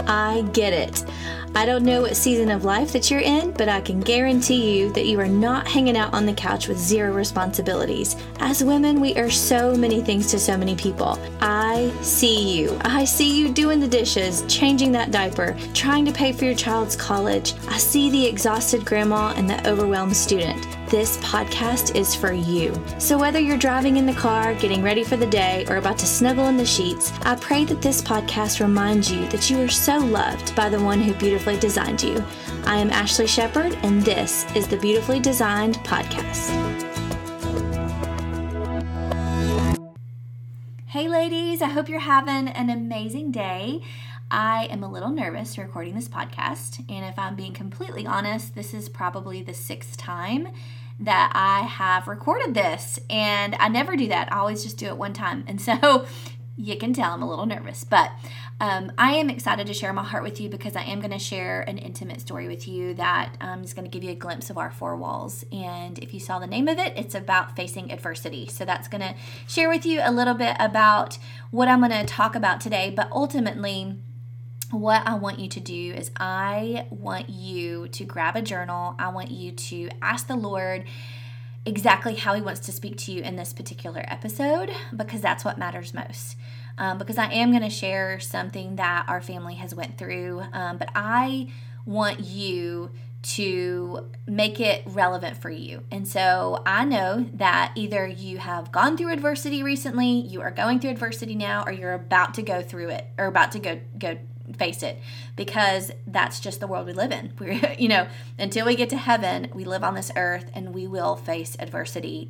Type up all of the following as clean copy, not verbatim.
I get it. I don't know what season of life that you're in, but I can guarantee you that you are not hanging out on the couch with zero responsibilities. As women, we are so many things to so many people. I see you. I see you doing the dishes, changing that diaper, trying to pay for your child's college. I see the exhausted grandma and the overwhelmed student. This podcast is for you. So whether you're driving in the car, getting ready for the day, or about to snuggle in the sheets, I pray that this podcast reminds you that you are so loved by the one who beautifully designed you. I am Ashley Shepard, and this is the Beautifully Designed Podcast. Hey ladies, I hope you're having an amazing day. I am a little nervous recording this podcast, and if I'm being completely honest, this is probably the 6th time that I have recorded this, and I never do that. I always just do it one time, and so you can tell I'm a little nervous, but I am excited to share my heart with you because I am going to share an intimate story with you that is going to give you a glimpse of our four walls. And if you saw the name of it, it's about facing adversity. So that's going to share with you a little bit about what I'm going to talk about today, but ultimately what I want you to do is I want you to grab a journal. I want you to ask the Lord exactly how He wants to speak to you in this particular episode, because that's what matters most. Because I am going to share something that our family has went through, but I want you to make it relevant for you. And so I know that either you have gone through adversity recently, you are going through adversity now, or you're about to go through it, or about to go face it, because that's just the world we live in. We're, until we get to heaven, we live on this earth and we will face adversity.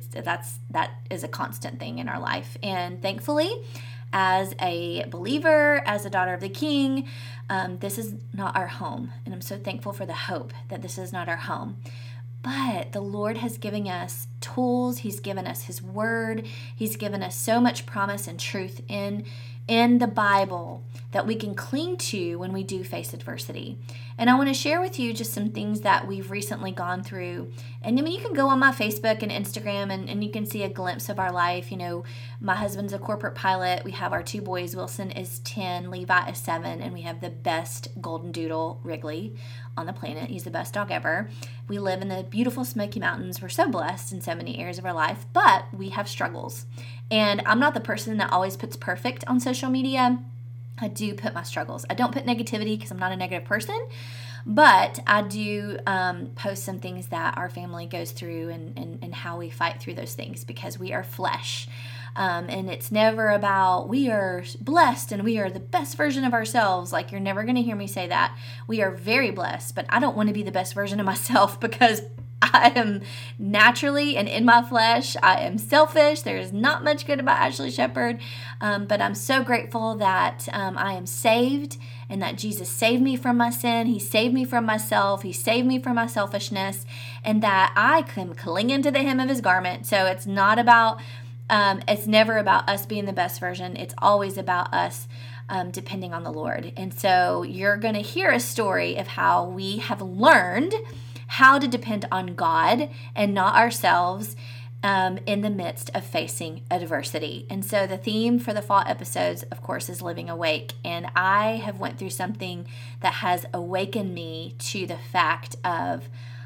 That is a constant thing in our life. And thankfully, as a believer, as a daughter of the King, this is not our home. And I'm so thankful for the hope that this is not our home. But the Lord has given us tools. He's given us His Word. He's given us so much promise and truth in the Bible that we can cling to when we do face adversity. And I want to share with you just some things that we've recently gone through. And you can go on my Facebook and Instagram and you can see a glimpse of our life. My husband's a corporate pilot. We have our 2 boys. Wilson is 10, Levi is 7, and we have the best golden doodle, Wrigley, on the planet. He's the best dog ever. We live in the beautiful Smoky Mountains. We're so blessed in so many areas of our life, but we have struggles. And I'm not the person that always puts perfect on social media. I do put my struggles. I don't put negativity because I'm not a negative person, but I do post some things that our family goes through and how we fight through those things, because we are flesh. And it's never about we are blessed and we are the best version of ourselves. Like, you're never going to hear me say that. We are very blessed, but I don't want to be the best version of myself, because I am naturally and in my flesh, I am selfish. There is not much good about Ashley Shepard, but I'm so grateful that I am saved and that Jesus saved me from my sin. He saved me from myself. He saved me from my selfishness, and that I can cling into the hem of His garment. So it's not about, it's never about us being the best version. It's always about us depending on the Lord. And so you're going to hear a story of how we have learned how to depend on God and not ourselves in the midst of facing adversity. And so the theme for the fall episodes, of course, is living awake. And I have went through something that has awakened me to the fact of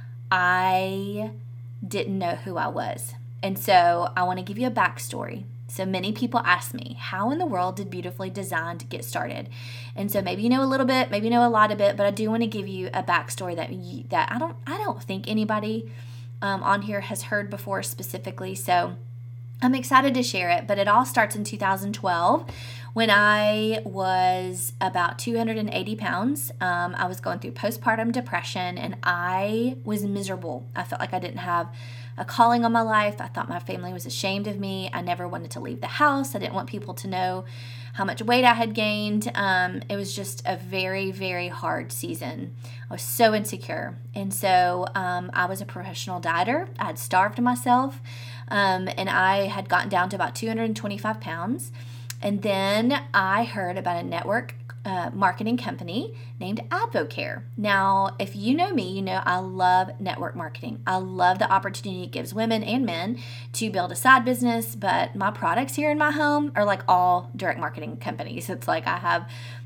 I didn't know who I was. And so I want to give you a backstory. So many people ask me, how in the world did Beautifully Designed get started? And so maybe you know a little bit, maybe you know a lot of it, but I do want to give you a backstory that I don't think anybody on here has heard before specifically. So I'm excited to share it, but it all starts in 2012 when I was about 280 pounds. I was going through postpartum depression and I was miserable. I felt like I didn't have a calling on my life. I thought my family was ashamed of me. I never wanted to leave the house. I didn't want people to know how much weight I had gained. It was just a very, very hard season. I was so insecure. And so I was a professional dieter. I had starved myself, and I had gotten down to about 225 pounds. And then I heard about a network marketing company named Advocare. Now, if you know me, you know I love network marketing. I love the opportunity it gives women and men to build a side business, but my products here in my home are like all direct marketing companies. It's like I have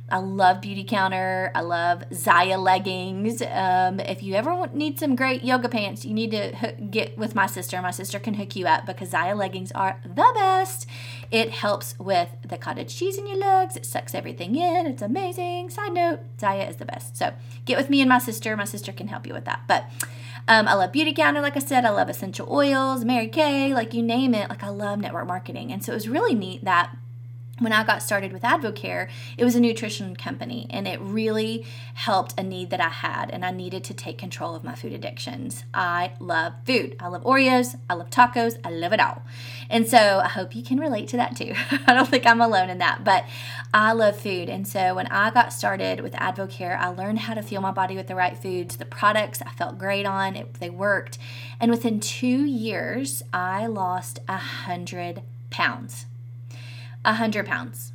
I love Beauty Counter. I love Zaya leggings. If you ever need some great yoga pants, you need to get with my sister. My sister can hook you up because Zaya leggings are the best. It helps with the cottage cheese in your legs. It sucks everything in. It's amazing. Side note, Zaya is the best. So get with me and my sister. My sister can help you with that. But I love Beauty Counter, like I said. I love essential oils, Mary Kay, like you name it. Like I love network marketing. And so it was really neat that when I got started with Advocare, it was a nutrition company, and it really helped a need that I had, and I needed to take control of my food addictions. I love food. I love Oreos. I love tacos. I love it all. And so I hope you can relate to that too. I don't think I'm alone in that, but I love food. And so when I got started with Advocare, I learned how to fuel my body with the right foods. The products I felt great on. They worked. And within 2 years, I lost 100 pounds. 100 pounds.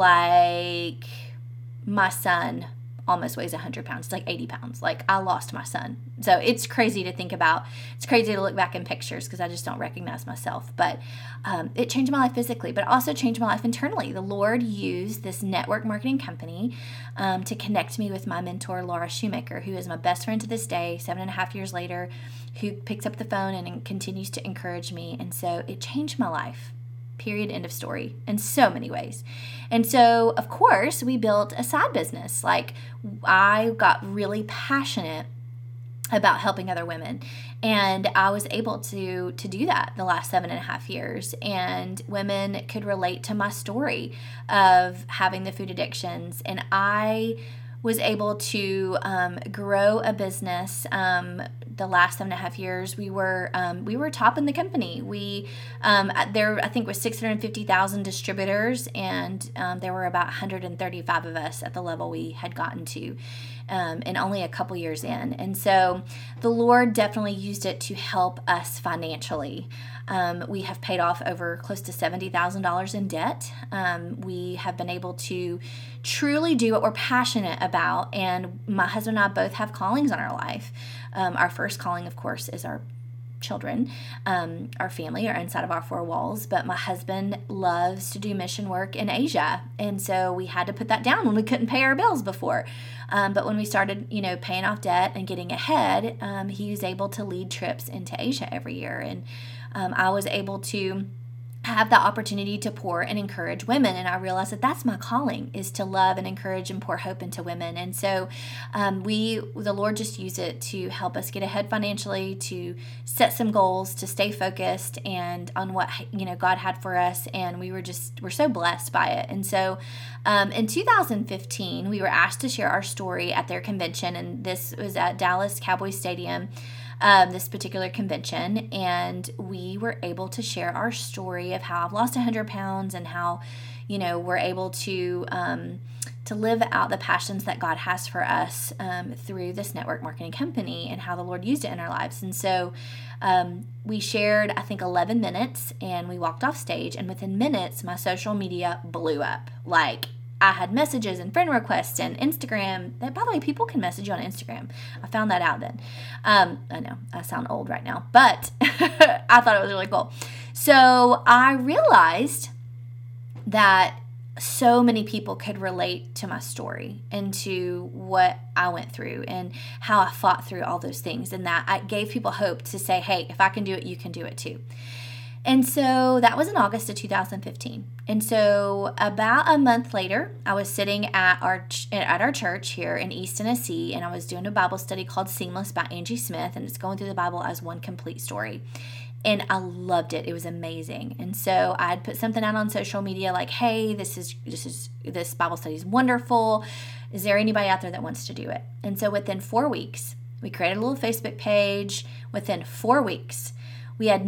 Like my son almost weighs 100 pounds. It's like 80 pounds. Like I lost my son. So it's crazy to think about. It's crazy to look back in pictures because I just don't recognize myself. But it changed my life physically, but also changed my life internally. The Lord used this network marketing company to connect me with my mentor, Laura Shoemaker, who is my best friend to this day, 7.5 years later, who picks up the phone and continues to encourage me. And so it changed my life. Period, end of story, in so many ways. And so, of course, we built a side business. Like, I got really passionate about helping other women, and I was able to do that the last 7.5 years. And women could relate to my story of having the food addictions, and I was able to grow a business. The last 7.5 years, we were top in the company. We there I think was 650,000 distributors, and there were about 135 of us at the level we had gotten to, and only a couple years in. And so the Lord definitely used it to help us financially. We have paid off over close to $70,000 in debt. We have been able to truly do what we're passionate about, and my husband and I both have callings on our life. Our first calling, of course, is our children, our family, are inside of our four walls. But my husband loves to do mission work in Asia, and so we had to put that down when we couldn't pay our bills before. But when we started, paying off debt and getting ahead, he was able to lead trips into Asia every year, and I was able to have the opportunity to pour and encourage women. And I realized that that's my calling, is to love and encourage and pour hope into women. And so the Lord just used it to help us get ahead financially, to set some goals, to stay focused and on what, God had for us. And we're so blessed by it. And so in 2015, we were asked to share our story at their convention. And this was at Dallas Cowboys Stadium. This particular convention, and we were able to share our story of how I've lost 100 pounds and how, we're able to live out the passions that God has for us through this network marketing company, and how the Lord used it in our lives. And so we shared, I think, 11 minutes, and we walked off stage, and within minutes, my social media blew up. Like, I had messages and friend requests and Instagram. By the way, people can message you on Instagram. I found that out then. I know I sound old right now, but I thought it was really cool. So I realized that so many people could relate to my story and to what I went through and how I fought through all those things, and that I gave people hope to say, hey, if I can do it, you can do it too. And so that was in August of 2015. And so about a month later, I was sitting at our church here in East Tennessee, and I was doing a Bible study called Seamless by Angie Smith, and it's going through the Bible as one complete story. And I loved it. It was amazing. And so I had put something out on social media like, hey, this Bible study is wonderful. Is there anybody out there that wants to do it? And so within 4 weeks, we created a little Facebook page. Within 4 weeks, we had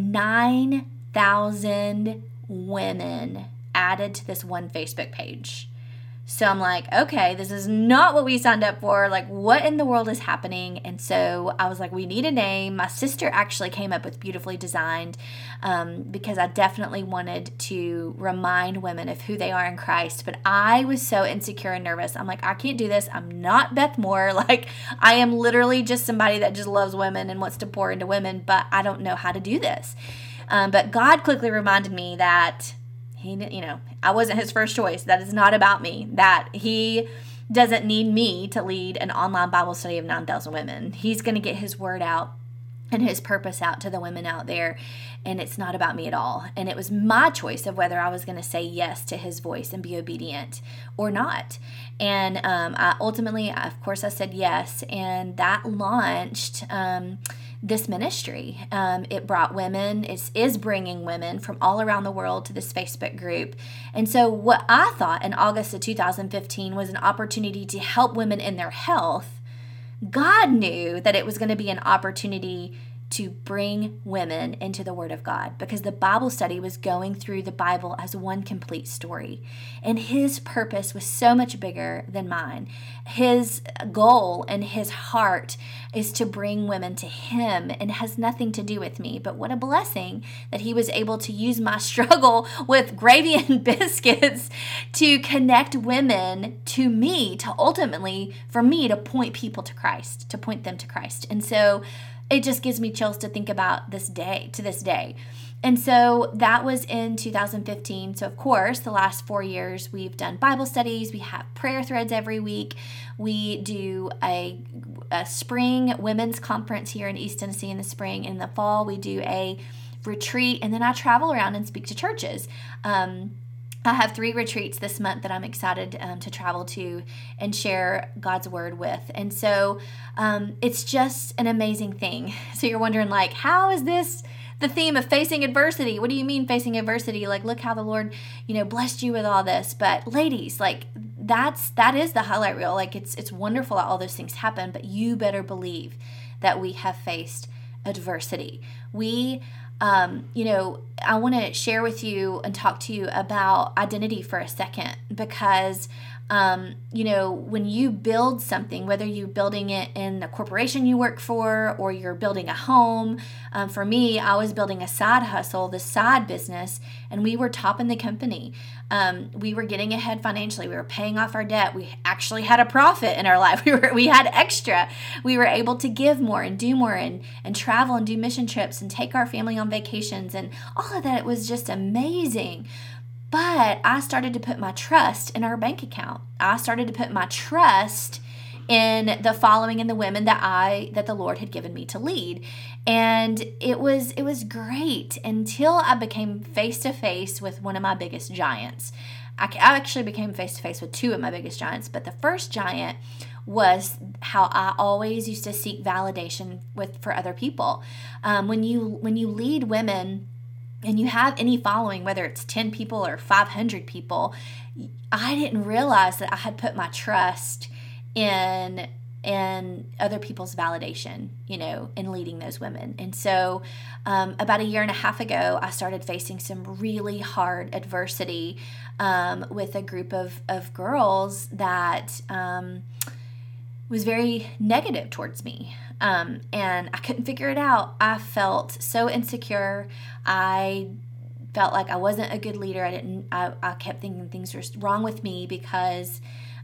9,000 women added to this one Facebook page. So I'm like, okay, this is not what we signed up for. Like, what in the world is happening? And so I was like, we need a name. My sister actually came up with Beautifully Designed because I definitely wanted to remind women of who they are in Christ. But I was so insecure and nervous. I'm like, I can't do this. I'm not Beth Moore. Like, I am literally just somebody that just loves women and wants to pour into women, but I don't know how to do this. But God quickly reminded me that I wasn't his first choice. That is not about me. That he doesn't need me to lead an online Bible study of 9,000 women. He's going to get his word out and his purpose out to the women out there. And it's not about me at all. And it was my choice of whether I was going to say yes to his voice and be obedient or not. And I ultimately, of course, I said yes. And that launched this ministry. It brought women, is bringing women from all around the world to this Facebook group. And so what I thought in August of 2015 was an opportunity to help women in their health, God knew that it was going to be an opportunity to bring women into the Word of God, because the Bible study was going through the Bible as one complete story. And his purpose was so much bigger than mine. His goal and his heart is to bring women to him, and has nothing to do with me. But what a blessing that he was able to use my struggle with gravy and biscuits to connect women to me, to ultimately, for me, to point people to Christ, to point them to Christ. And so it just gives me chills to think about this day, to this day. And so that was in 2015. So of course, the last 4 years, we've done Bible studies. We have prayer threads every week. We do a spring women's conference here in East Tennessee in the spring. In the fall, we do a retreat. And then I travel around and speak to churches. I have 3 retreats this month that I'm excited to travel to and share God's word with. And so it's just an amazing thing. So you're wondering, like, how is this the theme of facing adversity? What do you mean facing adversity? Like, look how the Lord, blessed you with all this. But ladies, like, that is the highlight reel. Like, it's wonderful that all those things happen, but you better believe that we have faced adversity. I want to share with you and talk to you about identity for a second, because, when you build something, whether you're building it in the corporation you work for or you're building a home, for me, I was building a side hustle, the side business, and we were topping the company. We were getting ahead financially. We were paying off our debt. We actually had a profit in our life. We had extra. We were able to give more and do more and travel and do mission trips and take our family on vacations and all of that. It was just amazing. But I started to put my trust in our bank account. I started to put my trust in the following and the women that the Lord had given me to lead. And it was great until I became face to face with one of my biggest giants. I actually became face to face with 2 of my biggest giants, but the first giant was how I always used to seek validation for other people. When you lead women and you have any following, whether it's 10 people or 500 people, I didn't realize that I had put my trust in other people's validation, in leading those women. And so about 1.5 years ago, I started facing some really hard adversity with a group of girls that was very negative towards me. And I couldn't figure it out. I felt so insecure. I felt like I wasn't a good leader. I kept thinking things were wrong with me because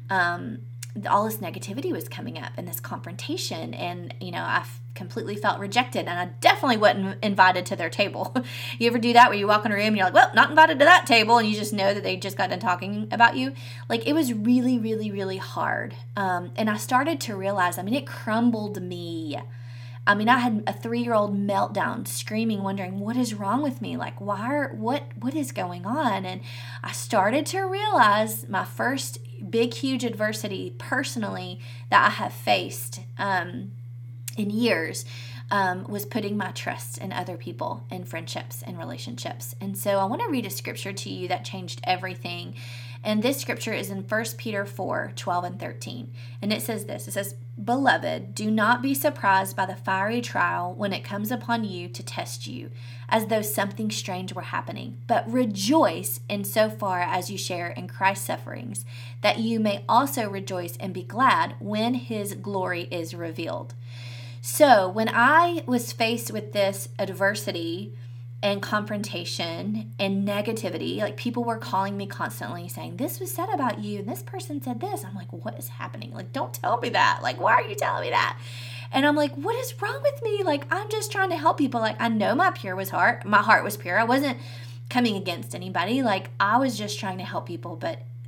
all this negativity was coming up and this confrontation. And, I completely felt rejected, and I definitely wasn't invited to their table. You ever do that where you walk in a room and you're like, well, not invited to that table, and you just know that they just got done talking about you? Like, it was really, really, really hard. And I started to realize, it crumbled me. I had a 3-year-old meltdown, screaming, wondering, what is wrong with me? Like, what is going on? And I started to realize my first big, huge adversity personally that I have faced in years was putting my trust in other people and friendships and relationships. And so I want to read a scripture to you that changed everything. And this scripture is in 1 Peter 4:12 and 13. And it says this. It says, "Beloved, do not be surprised by the fiery trial when it comes upon you to test you, as though something strange were happening. But rejoice insofar as you share in Christ's sufferings, that you may also rejoice and be glad when his glory is revealed." So when I was faced with this adversity and confrontation and negativity, like, people were calling me constantly saying, this was said about you and this person said this. I'm like, what is happening? Like, don't tell me that. Like, why are you telling me that? And I'm like, what is wrong with me? Like, I'm just trying to help people. Like, I know my heart was pure. I wasn't coming against anybody. Like, I was just trying to help people, but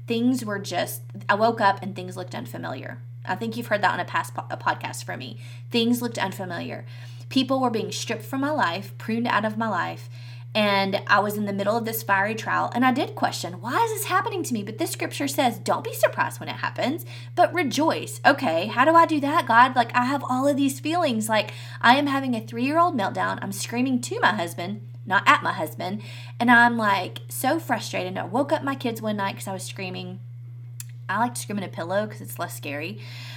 things were just, I woke up and things looked unfamiliar. I think you've heard that on a past podcast from me. Things looked unfamiliar. People were being stripped from my life, pruned out of my life, and I was in the middle of this fiery trial, and I did question, why is this happening to me? But this scripture says, don't be surprised when it happens, but rejoice. Okay, how do I do that, God? Like, I have all of these feelings. Like, I am having a 3-year-old meltdown. I'm screaming to my husband, not at my husband, and I'm like so frustrated. I woke up my kids one night because I was screaming. I like to scream in a pillow because it's less scary.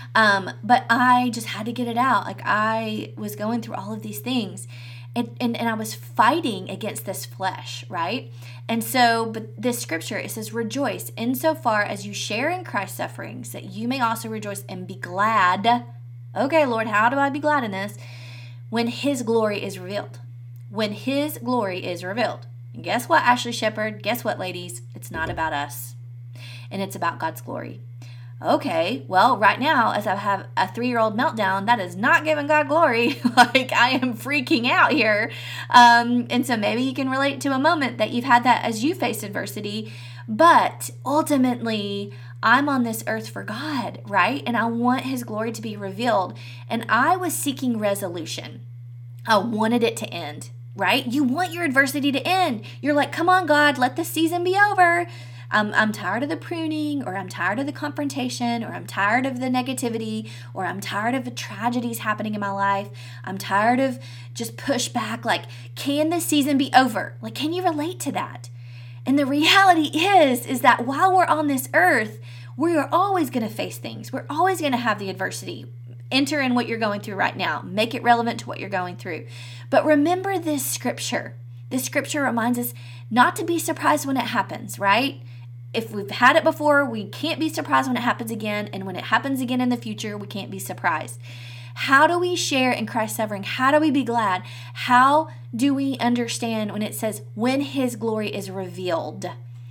But I just had to get it out. Like, I was going through all of these things. And I was fighting against this flesh, right? And so, but this scripture, it says, rejoice insofar as you share in Christ's sufferings, that you may also rejoice and be glad. Okay, Lord, how do I be glad in this? When his glory is revealed. When his glory is revealed. And guess what, Ashley Shepherd? Guess what, ladies? It's not about us. And it's about God's glory. Okay, well, right now, as I have a 3-year-old meltdown, that is not giving God glory. Like, I am freaking out here. And so maybe you can relate to a moment that you've had that as you face adversity. But ultimately, I'm on this earth for God, right? And I want his glory to be revealed. And I was seeking resolution. I wanted it to end, right? You want your adversity to end. You're like, come on, God, let the season be over. I'm tired of the pruning, or I'm tired of the confrontation, or I'm tired of the negativity, or I'm tired of the tragedies happening in my life. I'm tired of just pushback. Like, can this season be over? Like, can you relate to that? And the reality is that while we're on this earth, we are always going to face things. We're always going to have the adversity. Enter in what you're going through right now. Make it relevant to what you're going through. But remember this scripture. This scripture reminds us not to be surprised when it happens, right? If we've had it before, we can't be surprised when it happens again. And when it happens again in the future, we can't be surprised. How do we share in Christ's suffering? How do we be glad? How do we understand when it says, when his glory is revealed?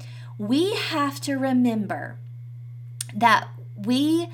We have to remember that we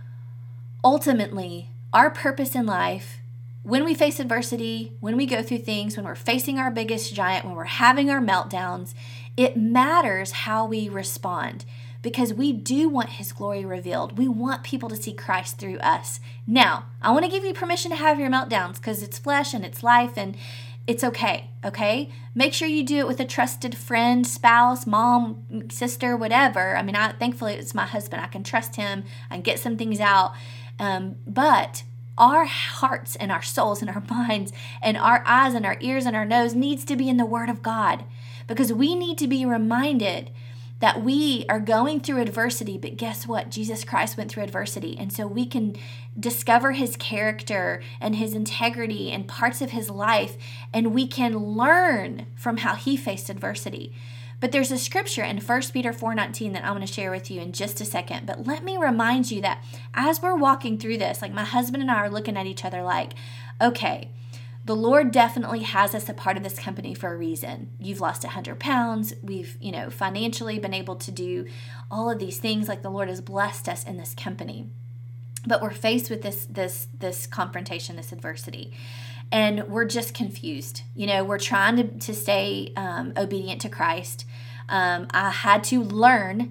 ultimately, our purpose in life, when we face adversity, when we go through things, when we're facing our biggest giant, when we're having our meltdowns, it matters how we respond, because we do want his glory revealed. We want people to see Christ through us. Now, I want to give you permission to have your meltdowns, because it's flesh and it's life and it's okay, okay? Make sure you do it with a trusted friend, spouse, mom, sister, whatever. I mean, thankfully it's my husband. I can trust him. I can get some things out. But our hearts and our souls and our minds and our eyes and our ears and our nose needs to be in the Word of God, because we need to be reminded that we are going through adversity, but guess what? Jesus Christ went through adversity. And so we can discover his character and his integrity and parts of his life, and we can learn from how he faced adversity. But there's a scripture in 1 Peter 4:19 that I'm going to share with you in just a second. But let me remind you that as we're walking through this, like, my husband and I are looking at each other like, okay, the Lord definitely has us a part of this company for a reason. You've lost 100 pounds. We've, financially been able to do all of these things. Like, the Lord has blessed us in this company. But we're faced with this confrontation, this adversity. And we're just confused. We're trying to stay obedient to Christ. I had to learn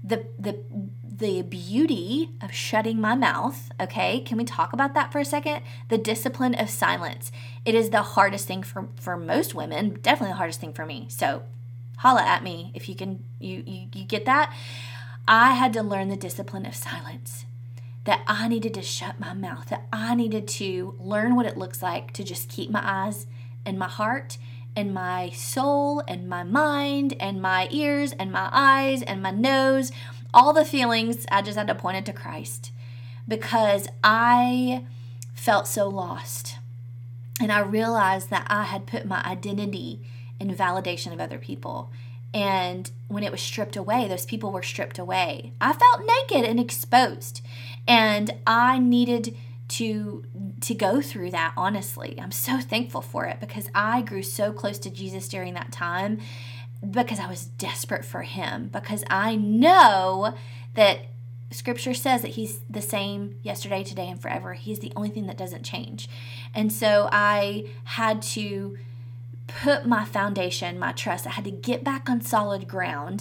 the beauty of shutting my mouth. Okay, can we talk about that for a second? The discipline of silence. It is the hardest thing for most women, definitely the hardest thing for me. So holla at me if you can, you get that? I had to learn the discipline of silence, that I needed to shut my mouth, that I needed to learn what it looks like to just keep my eyes and my heart and my soul and my mind and my ears and my eyes and my nose, all the feelings. I just had to point it to Christ, because I felt so lost. And I realized that I had put my identity in validation of other people. And when it was stripped away, those people were stripped away, I felt naked and exposed. And I needed to go through that, honestly. I'm so thankful for it, because I grew so close to Jesus during that time, because I was desperate for him, because I know that Scripture says that he's the same yesterday, today, and forever. He's the only thing that doesn't change. And so I had to put my foundation, my trust, I had to get back on solid ground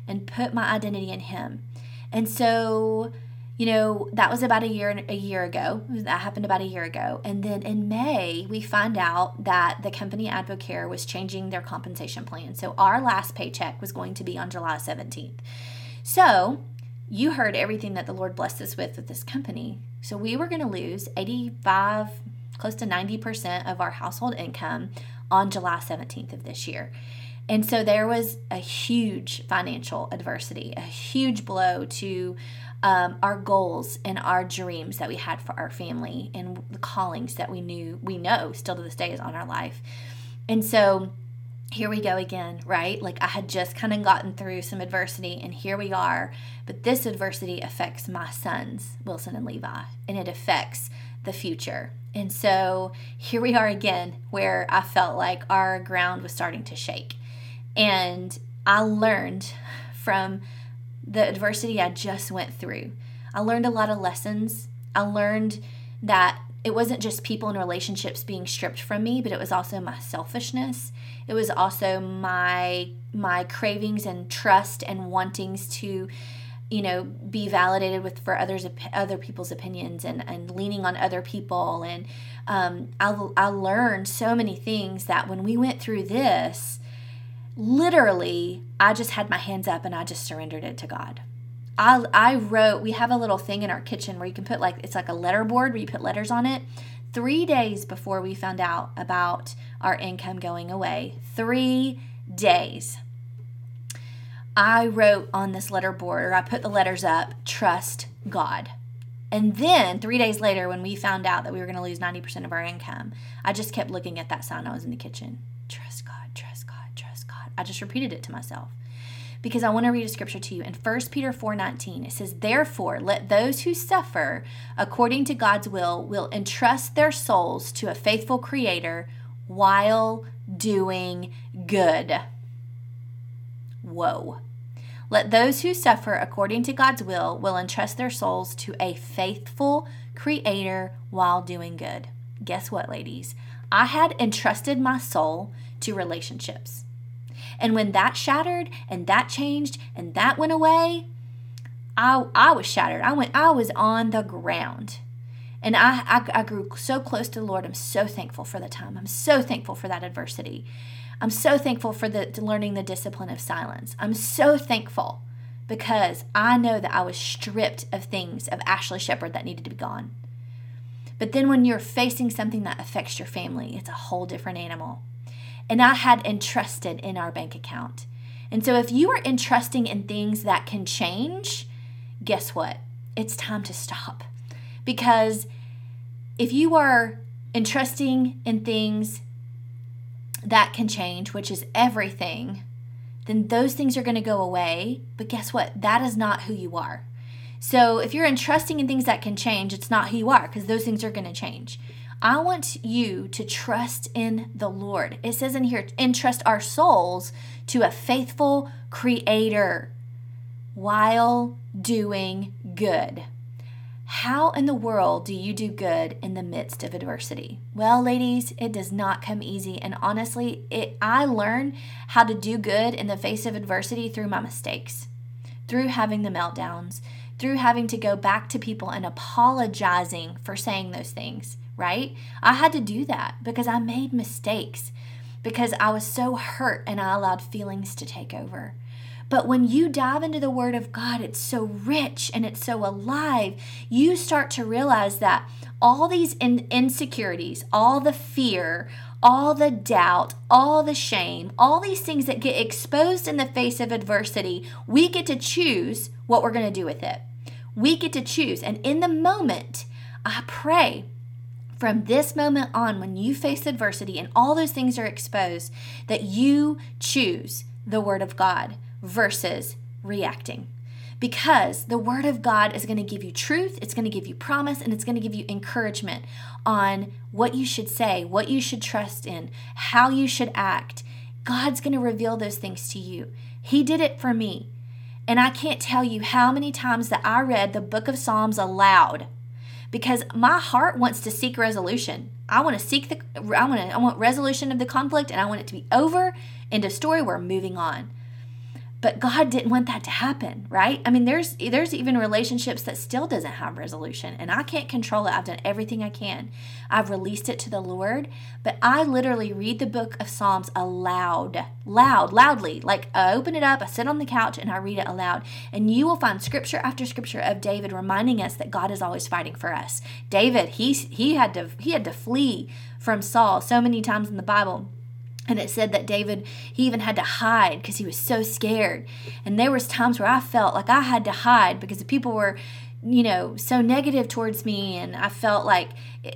and put my identity in Him. And so, that was about a year ago. That happened about a year ago. And then in May, we find out that the company Advocare was changing their compensation plan. So our last paycheck was going to be on July 17th. So you heard everything that the Lord blessed us with this company. So we were going to lose 85, close to 90% of our household income on July 17th of this year. And so there was a huge financial adversity, a huge blow to our goals and our dreams that we had for our family and the callings that we know still to this day is on our life. And so here we go again, right? Like I had just kind of gotten through some adversity and here we are. But this adversity affects my sons, Wilson and Levi, and it affects the future. And so here we are again where I felt like our ground was starting to shake. And I learned from the adversity I just went through. I learned a lot of lessons. I learned that it wasn't just people and relationships being stripped from me, but it was also my selfishness. It was also my cravings and trust and wantings to, be validated for other people's opinions and leaning on other people. And I learned so many things that when we went through this, literally, I just had my hands up and I just surrendered it to God. I wrote, we have a little thing in our kitchen where you can put it's like a letter board where you put letters on it. 3 days before we found out about our income going away, 3 days, I wrote on this letter board, or I put the letters up, trust God. And then 3 days later, when we found out that we were going to lose 90% of our income, I just kept looking at that sign. I was in the kitchen. Trust God, trust God, trust God. I just repeated it to myself because I want to read a scripture to you. In 1 Peter 4:19, it says, therefore, let those who suffer according to God's will entrust their souls to a faithful Creator while doing good. Whoa. Let those who suffer according to God's will entrust their souls to a faithful Creator while doing good. Guess what, ladies? I had entrusted my soul to relationships. And when that shattered and that changed and that went away, I was shattered. I was on the ground. And I grew so close to the Lord. I'm so thankful for the time. I'm so thankful for that adversity. I'm so thankful for learning the discipline of silence. I'm so thankful because I know that I was stripped of things of Ashley Shepherd that needed to be gone. But then when you're facing something that affects your family, it's a whole different animal. And I had entrusted in our bank account. And so if you are entrusting in things that can change, guess what? It's time to stop. Because if you are entrusting in things that can change, which is everything, then those things are going to go away. But guess what? That is not who you are. So if you're entrusting in things that can change, it's not who you are because those things are going to change. I want you to trust in the Lord. It says in here, entrust our souls to a faithful Creator while doing good. How in the world do you do good in the midst of adversity? Well, ladies, it does not come easy. And honestly, I learned how to do good in the face of adversity through my mistakes, through having the meltdowns, through having to go back to people and apologizing for saying those things, right? I had to do that because I made mistakes, because I was so hurt and I allowed feelings to take over. But when you dive into the Word of God, it's so rich and it's so alive. You start to realize that all these insecurities, all the fear, all the doubt, all the shame, all these things that get exposed in the face of adversity, we get to choose what we're going to do with it. We get to choose. And in the moment, I pray from this moment on, when you face adversity and all those things are exposed, that you choose the Word of God versus reacting. Because the Word of God is going to give you truth, it's going to give you promise, and it's going to give you encouragement on what you should say, what you should trust in, how you should act. God's going to reveal those things to you. He did it for me. And I can't tell you how many times that I read the book of Psalms aloud, because my heart wants to seek resolution. I want resolution of the conflict, and I want it to be over, end of story, we're moving on. But God didn't want that to happen, right? I mean, there's even relationships that still doesn't have resolution, and I can't control it. I've done everything I can. I've released it to the Lord, but I literally read the book of Psalms loudly. Like I open it up, I sit on the couch, and I read it aloud. And you will find scripture after scripture of David reminding us that God is always fighting for us. David, he had to flee from Saul so many times in the Bible. And it said that David, he even had to hide because he was so scared. And there was times where I felt like I had to hide because the people were, so negative towards me. And I felt like,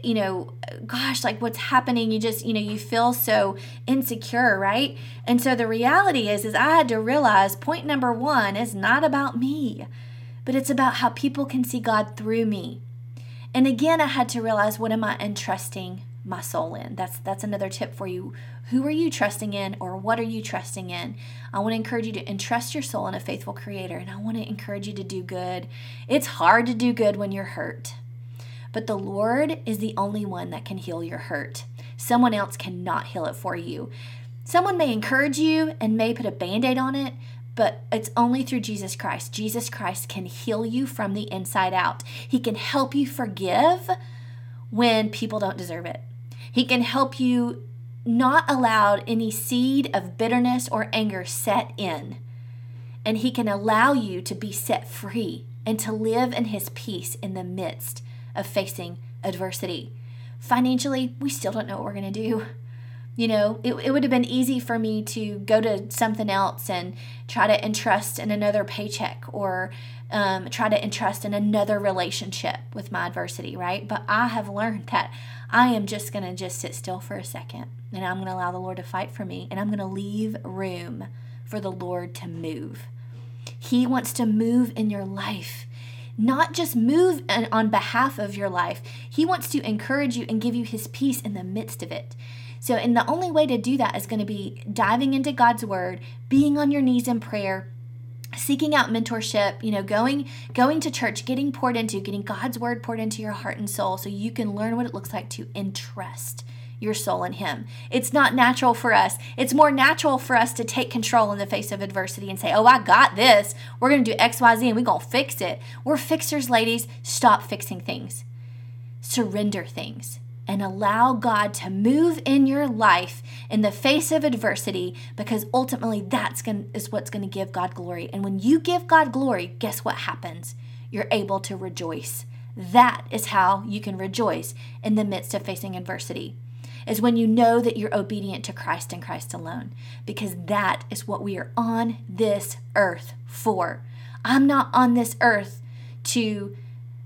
gosh, like what's happening? You just, you feel so insecure, right? And so the reality is I had to realize point number one is not about me, but it's about how people can see God through me. And again, I had to realize, what am I entrusting my soul in? That's another tip for you. Who are you trusting in, or what are you trusting in? I want to encourage you to entrust your soul in a faithful Creator, and I want to encourage you to do good. It's hard to do good when you're hurt, but the Lord is the only one that can heal your hurt. Someone else cannot heal it for you. Someone may encourage you and may put a Band-Aid on it, but it's only through Jesus Christ. Jesus Christ can heal you from the inside out. He can help you forgive when people don't deserve it. He can help you not allow any seed of bitterness or anger set in. And He can allow you to be set free and to live in His peace in the midst of facing adversity. Financially, we still don't know what we're going to do. It would have been easy for me to go to something else and try to entrust in another paycheck, or try to entrust in another relationship with my adversity, right? But I have learned that I am just going to sit still for a second, and I'm going to allow the Lord to fight for me, and I'm going to leave room for the Lord to move. He wants to move in your life. Not just move on behalf of your life. He wants to encourage you and give you His peace in the midst of it. And the only way to do that is going to be diving into God's Word, being on your knees in prayer, seeking out mentorship, going to church, getting poured into, getting God's Word poured into your heart and soul so you can learn what it looks like to entrust your soul in Him. It's not natural for us. It's more natural for us to take control in the face of adversity and say, oh, I got this. We're going to do X, Y, Z, and we're going to fix it. We're fixers, ladies. Stop fixing things. Surrender things. And allow God to move in your life in the face of adversity, because ultimately is what's going to give God glory. And when you give God glory, guess what happens? You're able to rejoice. That is how you can rejoice in the midst of facing adversity, is when you know that you're obedient to Christ and Christ alone, because that is what we are on this earth for. I'm not on this earth to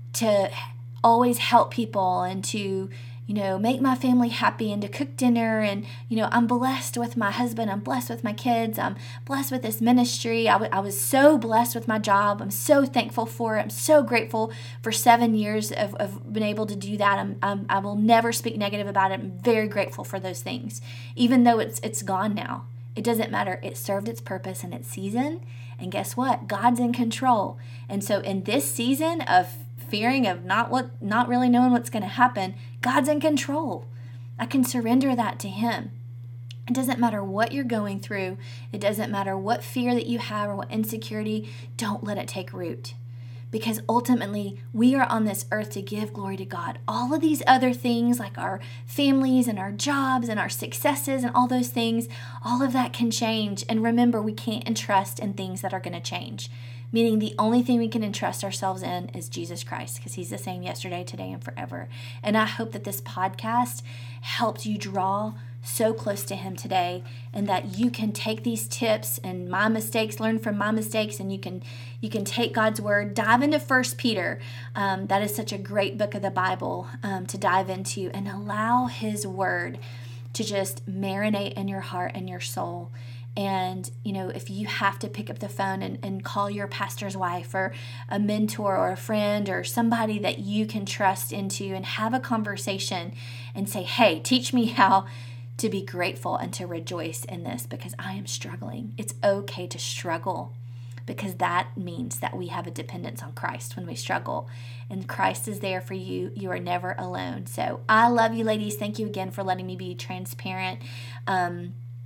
always help people and to make my family happy and to cook dinner. And, I'm blessed with my husband. I'm blessed with my kids. I'm blessed with this ministry. I was so blessed with my job. I'm so thankful for it. I'm so grateful for 7 years of being able to do that. I will never speak negative about it. I'm very grateful for those things, even though it's gone now. It doesn't matter. It served its purpose in its season. And guess what? God's in control. And so in this season of fearing of not really knowing what's going to happen, God's in control. I can surrender that to Him. It doesn't matter what you're going through. It doesn't matter what fear that you have or what insecurity. Don't let it take root. Because ultimately, we are on this earth to give glory to God. All of these other things, like our families and our jobs and our successes and all those things, all of that can change. And remember, we can't entrust in things that are going to change. Meaning the only thing we can entrust ourselves in is Jesus Christ, because He's the same yesterday, today, and forever. And I hope that this podcast helps you draw so close to Him today, and that you can take these tips and my mistakes, learn from my mistakes, and you can take God's Word, dive into 1 Peter. That is such a great book of the Bible to dive into, and allow His Word to just marinate in your heart and your soul. And, if you have to pick up the phone and call your pastor's wife or a mentor or a friend or somebody that you can trust into and have a conversation and say, hey, teach me how to be grateful and to rejoice in this, because I am struggling. It's okay to struggle, because that means that we have a dependence on Christ when we struggle. And Christ is there for you. You are never alone. So I love you, ladies. Thank you again for letting me be transparent.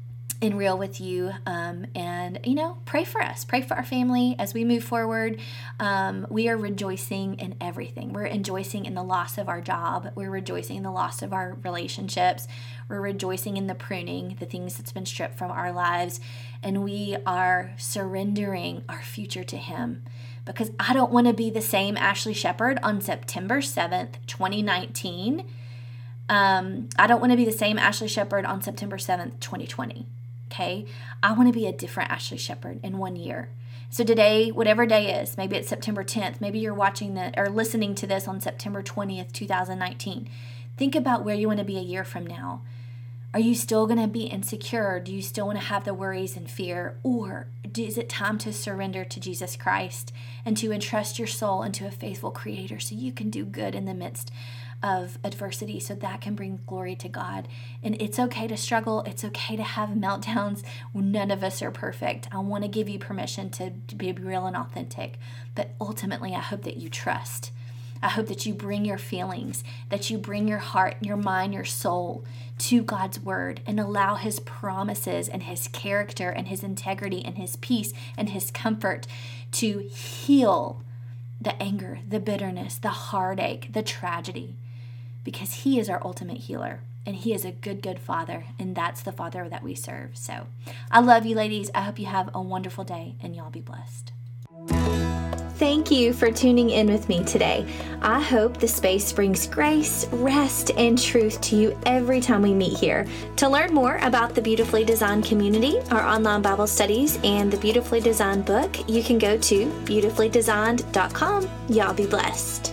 and real with you, and pray for us, pray for our family as we move forward. We are rejoicing in everything. We're rejoicing in the loss of our job. We're rejoicing in the loss of our relationships. We're rejoicing in the pruning, the things that's been stripped from our lives, and we are surrendering our future to Him, because I don't want to be the same Ashley Shepherd on September 7th, 2019. I don't want to be the same Ashley Shepherd on September 7th, 2020. Okay, I want to be a different Ashley Shepherd in 1 year. So today, whatever day is, maybe it's September 10th, maybe you're watching or listening to this on September 20th, 2019. Think about where you want to be a year from now. Are you still going to be insecure? Do you still want to have the worries and fear? Or is it time to surrender to Jesus Christ and to entrust your soul into a faithful Creator so you can do good in the midst of adversity, so that can bring glory to God? And it's okay to struggle. It's okay to have meltdowns. None of us are perfect. I want to give you permission to be real and authentic. But ultimately, I hope that you trust. I hope that you bring your feelings, that you bring your heart, your mind, your soul to God's word, and allow His promises and His character and His integrity and His peace and His comfort to heal the anger, the bitterness, the heartache, the tragedy, because He is our ultimate healer, and He is a good, good Father, and that's the Father that we serve. So I love you, ladies. I hope you have a wonderful day, and y'all be blessed. Thank you for tuning in with me today. I hope the space brings grace, rest, and truth to you every time we meet here. To learn more about the Beautifully Designed community, our online Bible studies, and the Beautifully Designed book, you can go to beautifullydesigned.com. Y'all be blessed.